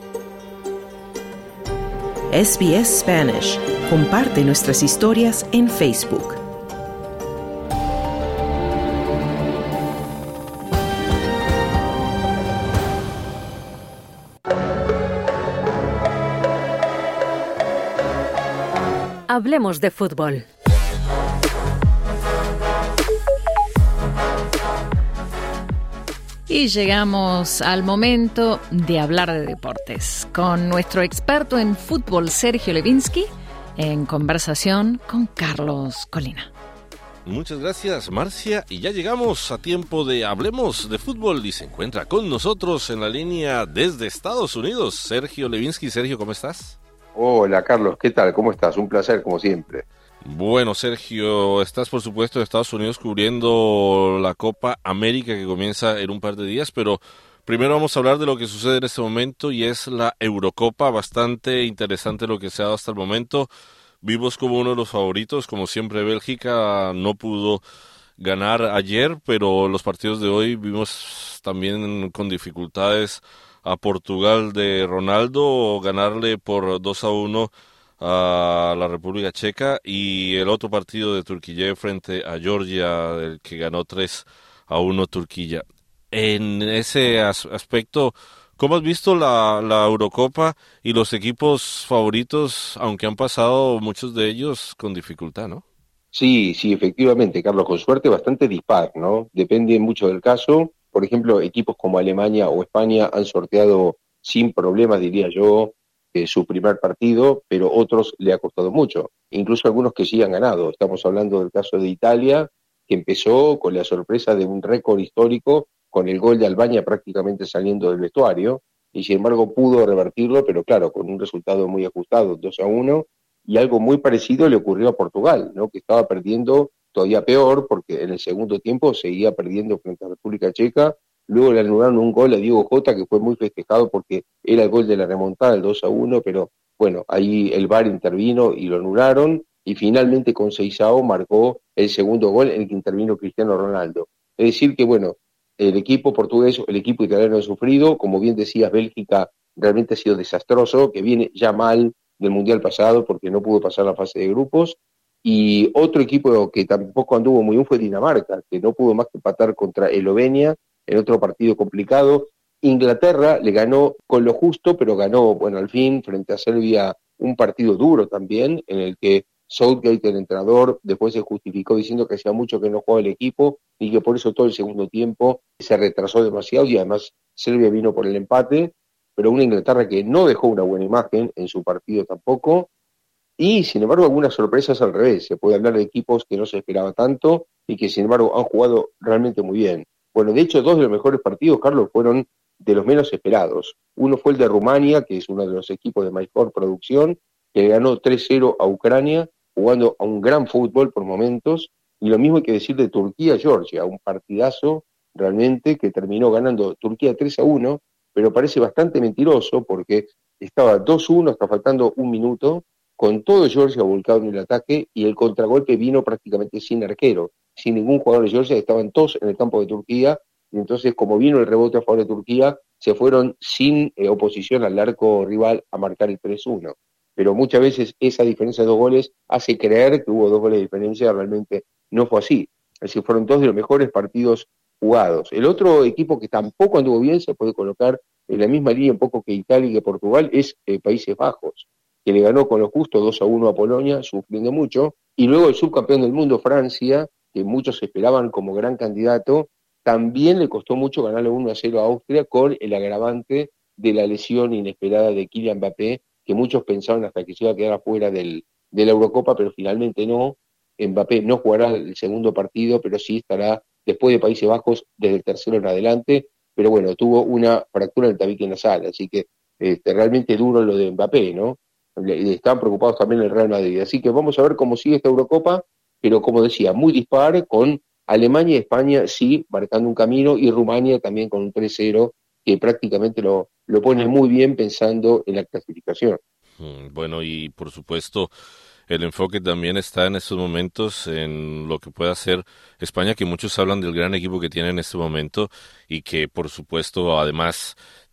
S B S Spanish. Comparte nuestras historias en Facebook. Hablemos de fútbol. Y llegamos al momento de hablar de deportes con nuestro experto en fútbol, Sergio Levinsky, en conversación con Carlos Colina. Muchas gracias, Marcia, y ya llegamos a tiempo de Hablemos de Fútbol y se encuentra con nosotros en la línea desde Estados Unidos, Sergio Levinsky. Sergio, ¿cómo estás? Hola, Carlos, ¿qué tal? ¿Cómo estás? Un placer, como siempre. Bueno, Sergio, estás por supuesto en Estados Unidos cubriendo la Copa América que comienza en un par de días, pero primero vamos a hablar de lo que sucede en este momento y es la Eurocopa. Bastante interesante lo que se ha dado hasta el momento. Vimos como uno de los favoritos, como siempre Bélgica no pudo ganar ayer, pero los partidos de hoy vimos también con dificultades a Portugal de Ronaldo, ganarle por dos a uno a la República Checa, y el otro partido de Turquía frente a Georgia, el que ganó tres a uno Turquía. En ese as- aspecto, ¿cómo has visto la, la Eurocopa y los equipos favoritos, aunque han pasado muchos de ellos con dificultad, ¿no? Sí, sí, efectivamente, Carlos, con suerte bastante dispar, ¿no? Depende mucho del caso. Por ejemplo, equipos como Alemania o España han sorteado sin problemas, diría yo, eh, su primer partido, pero otros le ha costado mucho. Incluso algunos que sí han ganado. Estamos hablando del caso de Italia, que empezó con la sorpresa de un récord histórico, con el gol de Albania prácticamente saliendo del vestuario, y sin embargo pudo revertirlo, pero claro, con un resultado muy ajustado, dos a uno, y algo muy parecido le ocurrió a Portugal, ¿no? Que estaba perdiendo todavía peor, porque en el segundo tiempo seguía perdiendo frente a República Checa. Luego le anularon un gol a Diego Jota, que fue muy festejado porque era el gol de la remontada, el dos a uno, pero bueno, ahí el V A R intervino y lo anularon, y finalmente con Seixao marcó el segundo gol en el que intervino Cristiano Ronaldo. Es decir que, bueno, el equipo portugués, el equipo italiano ha sufrido, como bien decías, Bélgica realmente ha sido desastroso, que viene ya mal del Mundial pasado porque no pudo pasar la fase de grupos, y otro equipo que tampoco anduvo muy bien fue Dinamarca, que no pudo más que empatar contra Eslovenia en otro partido complicado. Inglaterra le ganó con lo justo, pero ganó, bueno, al fin, frente a Serbia, un partido duro también, en el que Southgate, el entrenador, después se justificó diciendo que hacía mucho que no jugaba el equipo y que por eso todo el segundo tiempo se retrasó demasiado, y además Serbia vino por el empate, pero una Inglaterra que no dejó una buena imagen en su partido tampoco, y sin embargo algunas sorpresas al revés. Se puede hablar de equipos que no se esperaba tanto y que sin embargo han jugado realmente muy bien. Bueno, de hecho, dos de los mejores partidos, Carlos, fueron de los menos esperados. Uno fue el de Rumania, que es uno de los equipos de mejor producción, que ganó tres cero a Ucrania, jugando a un gran fútbol por momentos, y lo mismo hay que decir de Turquía-Georgia, un partidazo realmente que terminó ganando Turquía tres a uno, pero parece bastante mentiroso porque estaba dos uno hasta faltando un minuto, con todo Georgia volcado en el ataque, y el contragolpe vino prácticamente sin arquero, sin ningún jugador de Georgia, estaban todos en el campo de Turquía, y entonces como vino el rebote a favor de Turquía, se fueron sin eh, oposición al arco rival a marcar el tres uno. Pero muchas veces esa diferencia de dos goles hace creer que hubo dos goles de diferencia, realmente no fue así. Así fueron dos de los mejores partidos jugados. El otro equipo que tampoco anduvo bien, se puede colocar en la misma línea un poco que Italia y que Portugal, es eh, Países Bajos, que le ganó con lo justo dos a uno a Polonia, sufriendo mucho, y luego el subcampeón del mundo, Francia, que muchos esperaban como gran candidato, también le costó mucho ganarle uno a cero a Austria, con el agravante de la lesión inesperada de Kylian Mbappé, que muchos pensaban hasta que se iba a quedar afuera del, de la Eurocopa, pero finalmente no. Mbappé no jugará el segundo partido, pero sí estará después de Países Bajos desde el tercero en adelante, pero bueno, tuvo una fractura del tabique nasal, así que este, realmente duro lo de Mbappé, ¿no? Están preocupados también el Real Madrid, así que vamos a ver cómo sigue esta Eurocopa, pero como decía, muy dispar, con Alemania y España sí marcando un camino, y Rumania también con un tres cero, que prácticamente lo, lo pone muy bien pensando en la clasificación. Bueno, y por supuesto el enfoque también está en estos momentos en lo que puede hacer España, que muchos hablan del gran equipo que tiene en este momento y que por supuesto además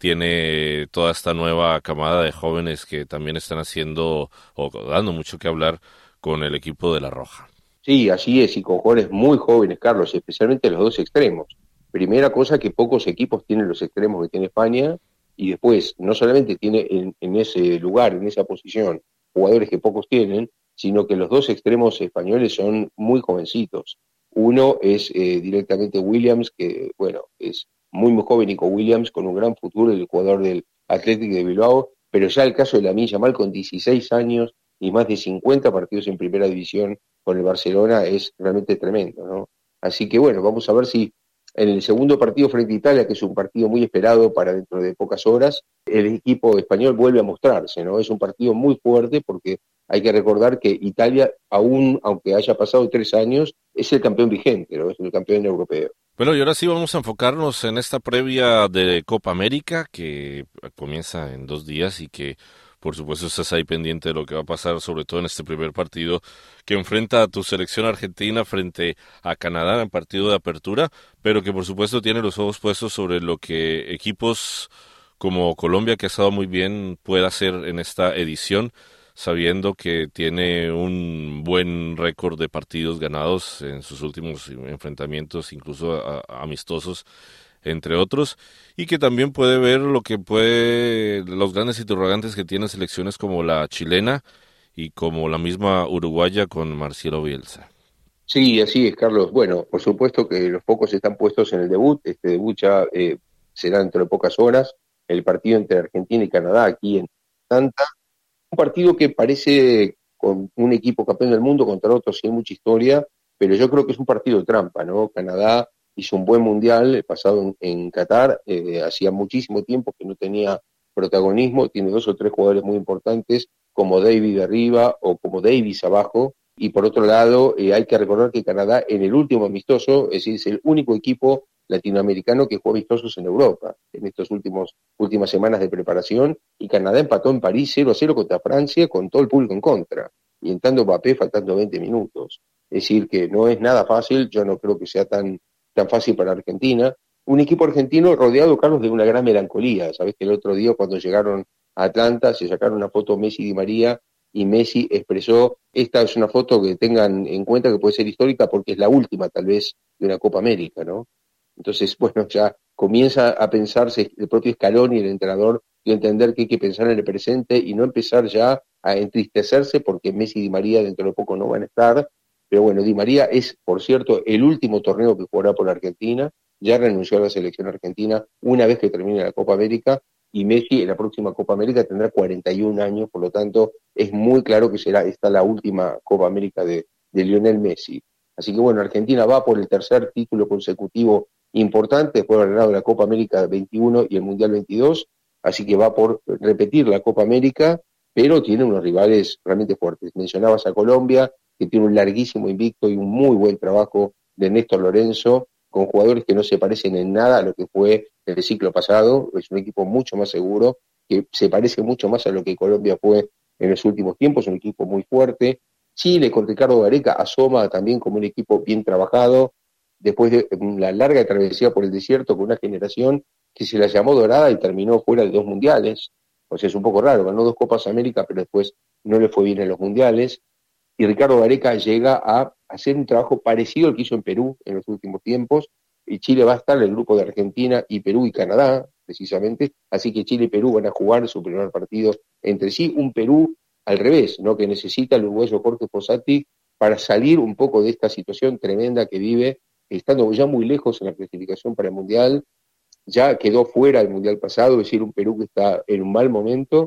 tiene toda esta nueva camada de jóvenes que también están haciendo o dando mucho que hablar con el equipo de La Roja. Sí, así es, y con jugadores muy jóvenes, Carlos, especialmente los dos extremos. Primera cosa, que pocos equipos tienen los extremos que tiene España, y después no solamente tiene en, en ese lugar, en esa posición, jugadores que pocos tienen, sino que los dos extremos españoles son muy jovencitos. Uno es eh, directamente Williams, que bueno, es muy muy joven, Nico Williams, con un gran futuro, el jugador del Athletic de Bilbao, pero ya el caso de Lamine Yamal con dieciséis años y más de cincuenta partidos en primera división con el Barcelona es realmente tremendo, ¿no? Así que bueno, vamos a ver si en el segundo partido frente a Italia, que es un partido muy esperado para dentro de pocas horas, el equipo español vuelve a mostrarse, ¿no? Es un partido muy fuerte porque hay que recordar que Italia, aún aunque haya pasado tres años, es el campeón vigente, ¿no? Es el campeón europeo. Bueno, y ahora sí vamos a enfocarnos en esta previa de Copa América, que comienza en dos días y que por supuesto estás ahí pendiente de lo que va a pasar, sobre todo en este primer partido que enfrenta a tu selección argentina frente a Canadá en partido de apertura, pero que por supuesto tiene los ojos puestos sobre lo que equipos como Colombia, que ha estado muy bien, puede hacer en esta edición, sabiendo que tiene un buen récord de partidos ganados en sus últimos enfrentamientos, incluso a, a amistosos entre otros, y que también puede ver lo que puede, los grandes interrogantes que tienen selecciones como la chilena y como la misma uruguaya con Marcelo Bielsa. Sí, así es, Carlos. Bueno, por supuesto que los focos están puestos en el debut. Este debut ya eh, será dentro de pocas horas, el partido entre Argentina y Canadá aquí en Santa. Un partido que parece con un equipo campeón del mundo contra otro sin mucha historia, pero yo creo que es un partido de trampa, ¿no? Canadá hizo un buen mundial el pasado en, en Qatar, eh, hacía muchísimo tiempo que no tenía protagonismo, tiene dos o tres jugadores muy importantes, como David arriba o como Davis abajo, y por otro lado eh, hay que recordar que Canadá en el último amistoso, es decir, es el único equipo latinoamericano que jugó amistosos en Europa en estas últimas últimas semanas de preparación, y Canadá empató en París cero a cero contra Francia con todo el público en contra, y entrando Mbappé faltando veinte minutos. Es decir, que no es nada fácil, yo no creo que sea tan, tan fácil para Argentina. Un equipo argentino rodeado, Carlos, de una gran melancolía. Sabés que el otro día cuando llegaron a Atlanta se sacaron una foto Messi y Di María, y Messi expresó, esta es una foto que tengan en cuenta que puede ser histórica porque es la última tal vez de una Copa América, ¿no? Entonces, bueno, ya comienza a pensarse el propio Scaloni y el entrenador y entender que hay que pensar en el presente y no empezar ya a entristecerse porque Messi y Di María dentro de poco no van a estar. Pero bueno, Di María es, por cierto, el último torneo que jugará por Argentina, ya renunció a la selección argentina una vez que termine la Copa América, y Messi en la próxima Copa América tendrá cuarenta y un años, por lo tanto es muy claro que será esta la última Copa América de, de Lionel Messi. Así que bueno, Argentina va por el tercer título consecutivo importante, después de haber ganado la Copa América veintiuno y el Mundial veintidós, así que va por repetir la Copa América, pero tiene unos rivales realmente fuertes. Mencionabas a Colombia, que tiene un larguísimo invicto y un muy buen trabajo de Néstor Lorenzo, con jugadores que no se parecen en nada a lo que fue el ciclo pasado. Es un equipo mucho más seguro, que se parece mucho más a lo que Colombia fue en los últimos tiempos, un equipo muy fuerte. Chile con Ricardo Gareca asoma también como un equipo bien trabajado, después de la larga travesía por el desierto con una generación que se la llamó dorada y terminó fuera de dos mundiales. O sea, es un poco raro, ganó dos Copas América, pero después no le fue bien en los mundiales. Y Ricardo Gareca llega a hacer un trabajo parecido al que hizo en Perú en los últimos tiempos, y Chile va a estar en el grupo de Argentina y Perú y Canadá, precisamente, así que Chile y Perú van a jugar su primer partido entre sí, un Perú al revés, ¿no? Que necesita el uruguayo Jorge Fossati para salir un poco de esta situación tremenda que vive, estando ya muy lejos en la clasificación para el Mundial, ya quedó fuera del Mundial pasado, es decir, un Perú que está en un mal momento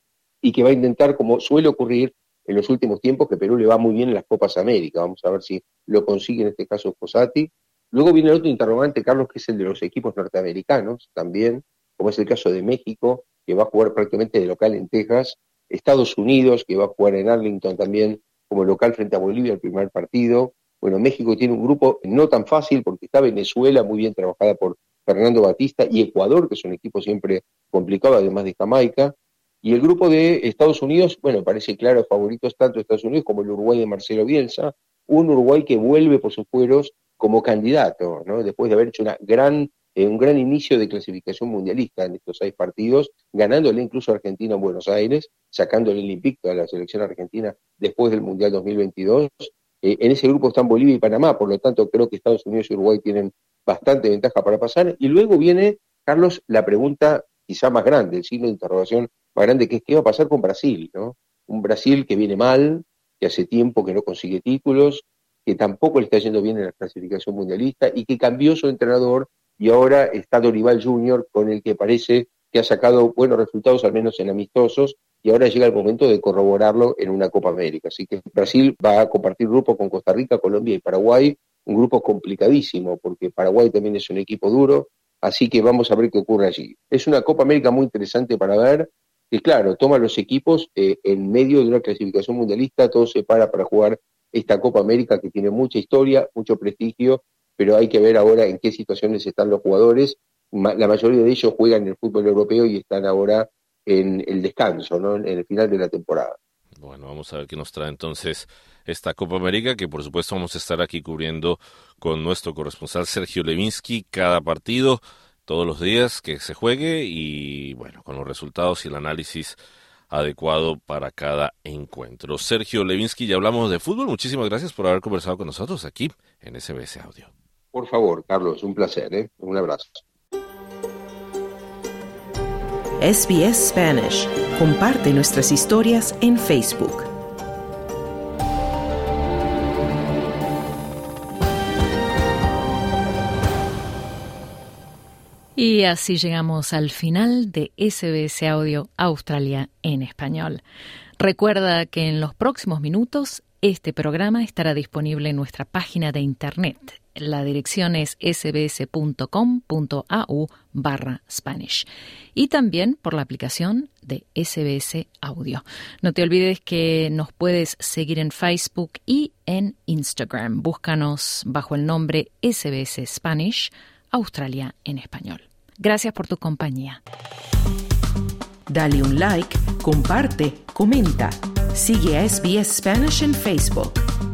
y que va a intentar, como suele ocurrir en los últimos tiempos, que Perú le va muy bien en las Copas América. Vamos a ver si lo consigue en este caso Fossati. Luego viene el otro interrogante, Carlos, que es el de los equipos norteamericanos también, como es el caso de México, que va a jugar prácticamente de local en Texas, Estados Unidos, que va a jugar en Arlington también como local frente a Bolivia el primer partido. Bueno, México tiene un grupo no tan fácil porque está Venezuela, muy bien trabajada por Fernando Batista, y Ecuador, que es un equipo siempre complicado, además de Jamaica. Y el grupo de Estados Unidos, bueno, parece claro, favoritos tanto Estados Unidos como el Uruguay de Marcelo Bielsa, un Uruguay que vuelve por sus fueros como candidato, ¿no? Después de haber hecho una gran, eh, un gran inicio de clasificación mundialista en estos seis partidos, ganándole incluso a Argentina en Buenos Aires, sacándole el invicto a la selección argentina después del Mundial dos mil veintidós. Eh, en ese grupo están Bolivia y Panamá, por lo tanto creo que Estados Unidos y Uruguay tienen bastante ventaja para pasar. Y luego viene, Carlos, la pregunta quizá más grande, el signo de interrogación más grande, que es qué va a pasar con Brasil, ¿no? Un Brasil que viene mal, que hace tiempo que no consigue títulos, que tampoco le está yendo bien en la clasificación mundialista y que cambió su entrenador y ahora está Dorival junior, con el que parece que ha sacado buenos resultados, al menos en amistosos, y ahora llega el momento de corroborarlo en una Copa América. Así que Brasil va a compartir grupo con Costa Rica, Colombia y Paraguay, un grupo complicadísimo, porque Paraguay también es un equipo duro, así que vamos a ver qué ocurre allí. Es una Copa América muy interesante para ver, que claro, toma los equipos eh, en medio de una clasificación mundialista, todo se para para jugar esta Copa América que tiene mucha historia, mucho prestigio, pero hay que ver ahora en qué situaciones están los jugadores. La mayoría de ellos juegan en el fútbol europeo y están ahora en el descanso, ¿no? En el final de la temporada. Bueno, vamos a ver qué nos trae entonces esta Copa América, que por supuesto vamos a estar aquí cubriendo con nuestro corresponsal Sergio Levinsky cada partido, todos los días que se juegue, y bueno, con los resultados y el análisis adecuado para cada encuentro. Sergio Levinsky, ya hablamos de fútbol. Muchísimas gracias por haber conversado con nosotros aquí en S B S Audio. Por favor, Carlos, un placer, ¿eh? Un abrazo. S B S Spanish. Comparte nuestras historias en Facebook. Y así llegamos al final de S B S Audio Australia en español. Recuerda que en los próximos minutos este programa estará disponible en nuestra página de internet. La dirección es sbs.com.au barra Spanish y también por la aplicación de S B S Audio. No te olvides que nos puedes seguir en Facebook y en Instagram. Búscanos bajo el nombre S B S Spanish Australia en español. Gracias por tu compañía. Dale un like, comparte, comenta. Sigue a S B S Spanish en Facebook.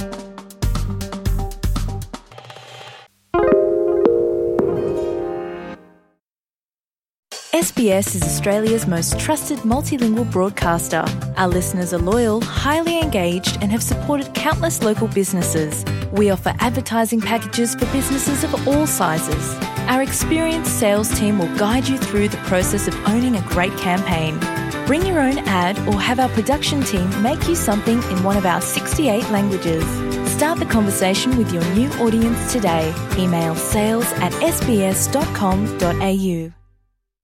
S B S is Australia's most trusted multilingual broadcaster. Our listeners are loyal, highly engaged, and have supported countless local businesses. We offer advertising packages for businesses of all sizes. Our experienced sales team will guide you through the process of owning a great campaign. Bring your own ad or have our production team make you something in one of our sixty-eight languages. Start the conversation with your new audience today. Email sales at s b s dot com dot a u.